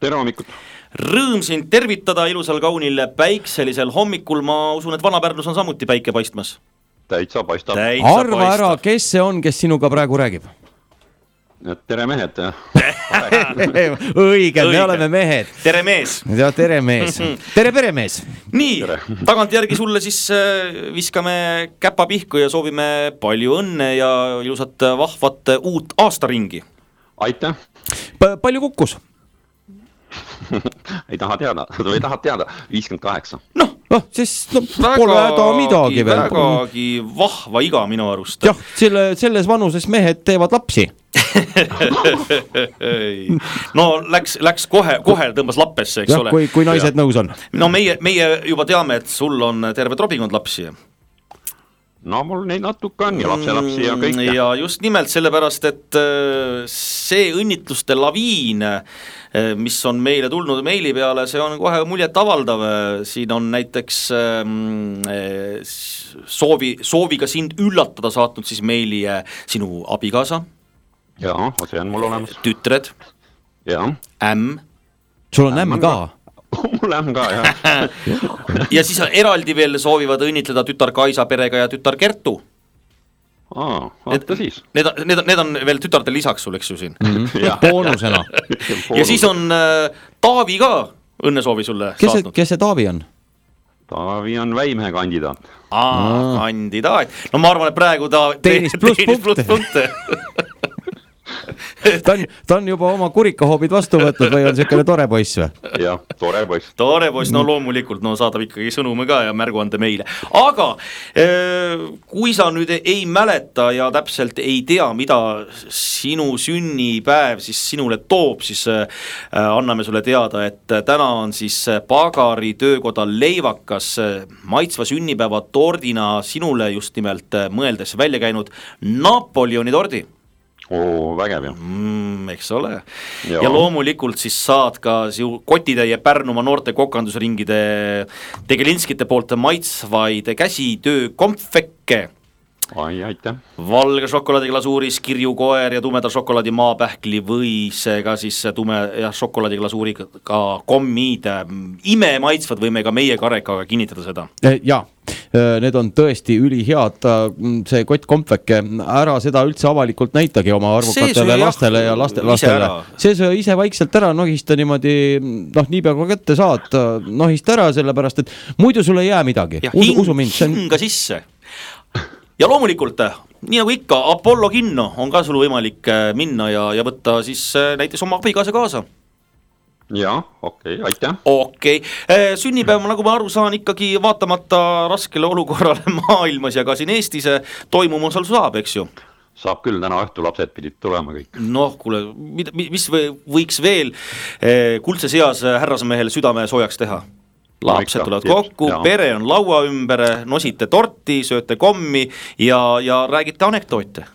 tere hommikut! Rõõm sind tervitada ilusal kaunil päikselisel hommikul. Ma usun, et Vana-Pärnus on samuti päike paistmas. Täitsa paistab. Arva ära, kes see on, kes sinuga praegu räägib? Tere mehed. Õige, me oleme mehed. Tere mees. Ja tere mees. Tere peremees. Nii, tagantjärgi sulle siis viskame käpa pihku ja soovime palju õnne ja ilusat vahvat uut aastaringi. Aitäh. Palju kukkus? Ei taha teada, või tahad teada? 58. Siis pole häda midagi veel. Vägagi vahva iga minu arust. Jah, selles vanuses mehed teevad lapsi. No läks kohe tõmbas lappesse, eks ole. Kui naised nõus on. No meie juba teame, et sul on terve trobikond lapsi. No mul neid natuke on ja lapsi ja kõik. Ja just nimelt sellepärast, et see õnnitluste laviin, mis on meile tulnud meili peale, see on kohe muljet avaldav. Siin on näiteks sooviga sind üllatada saatnud siis meili sinu abikaasa. Jaa, see on mul olemas. Tütred. Jaa. Ämm. Sul on ämm ka? Mul ämm ka, jah. Ja siis eraldi veel soovivad õnnitleda tütar Kaisa perega ja tütar Kertu. Vaata siis. Need on veel tütartel lisaks sul, eks ju siin. Boonusena. Ja siis on Taavi ka õnnesoovi sulle saatnud. Kes see Taavi on? Taavi on Väimehe kandidaat. Kandidaat. No ma arvan, et praegu ta teenis pluss punkte. Ta on juba oma kurikahoobid vastu võtnud või on selline tore poiss või? Jah, tore poiss. Tore poiss, no loomulikult, saadab ikkagi sõnume ka ja märguande meile. Aga kui sa nüüd ei mäleta ja täpselt ei tea, mida sinu sünnipäev siis sinule toob, siis anname sulle teada, et täna on siis Pagari töökoda Leivakas maitsva sünnipäeva tordina sinule just nimelt mõeldes välja käinud Napoleoni tordi. Vägev ju. Eks ole. Ja loomulikult siis saad ka kotitäie Pärnumaa noorte kokandusringide Tegelinskite poolt maitsvaid käsitöö kompvekke. Aitäh. Valge šokolaadiglasuuris kirjukoer ja tumeda šokolaadi maapähkli või see ka siis tume šokolaadiglasuuriga kommid. Ime maitsvad võime ka meie Karekaga kinnitada seda. Jaa. Need on tõesti ülihead, see kott kompveke, ära seda üldse avalikult näitagi oma arvukatele lastele ja lastele. See ise vaikselt ära nohista niimoodi, niipea kui kätte saad, nohista ära sellepärast, et muidu sul ei jää midagi. Usu mind. Hinga sisse. Ja loomulikult, nii nagu ikka, Apollo kinno on ka sul võimalik minna ja võtta siis näiteks oma abikaasa kaasa. Jaa, okei, aitäh. Okei, sünnipäev, nagu ma aru saan, ikkagi vaatamata raskele olukorrale maailmas ja ka siin Eestis toimumusel saab, eks ju? Saab küll, täna õhtu lapsed pidid tulema kõik. Kuule, mis võiks veel kuldse seas härrasmehel südame soojaks teha? Lapsed tulevad kokku, pere on laua ümber, nosite torti, sööte kommi ja räägite anekdoote.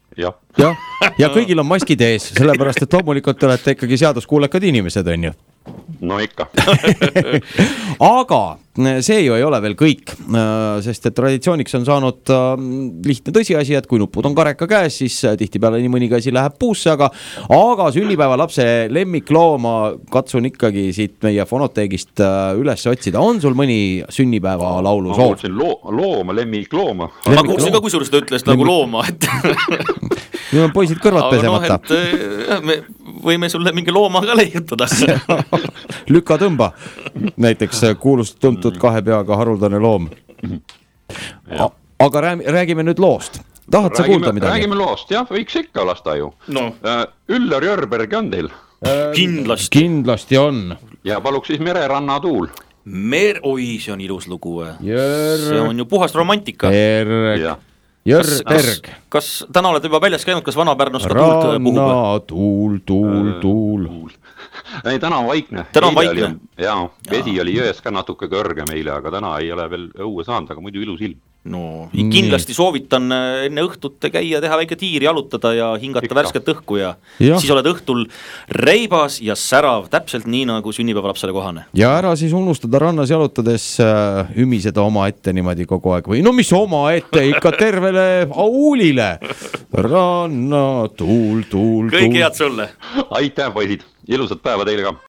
Ja kõigil on maskid ees, sellepärast, et loomulikult olete ikkagi seaduskuulekad inimesed, on ju? No ikka. Aga see ju ei ole veel kõik, sest et traditsiooniks on saanud lihtne tõsiasi, et kui nupud on Kareka käes, siis tihtipeale nii mõni käsi läheb puusse, aga sünnipäeva lapse lemmiklooma katsun ikkagi siit meie fonoteegist üles otsida. On sul mõni sünnipäeva laulu soov? Looma, lemmiklooma. Ma kuulsin ka, kui suurust ta ütles nagu looma, et nüüd on poisid kõrvad pesemata. Me võime sulle mingi looma ka leiutada. Lüka tõmba, näiteks kuulust tuntud kahe peaga haruldane loom. Aga räägime nüüd loost. Tahad sa kuulda midagi? Räägime loost, jah, võiks ikka lasta ju. Üllar Jörberg on teil? Kindlasti on. Ja paluks siis Mereranna tuul. Oi, see on ilus lugu. See on ju puhast romantika. Jörberg. Kas täna oled juba väljas käinud, kas Vana-Pärnus ka tuult puhub? Ranna, tuul. Ei, täna on vaikne. Jaa, vesi oli jões ka natuke kõrge meile, aga täna ei ole veel õue saanud, aga muidu ilus ilm. Kindlasti soovitan enne õhtut käia, teha väike tiir, jalutada ja hingata värsket õhku ja siis oled õhtul reibas ja särav, täpselt nii nagu sünnipäeva lapsele kohane. Ja ära siis unustada rannas jalutades ümiseda oma ette niimoodi kogu aeg või mis oma ette ikka tervele aulile. Ranna, tuul. Kõik head sulle. Aitäh, poisid. Ilusat päeva teile ka.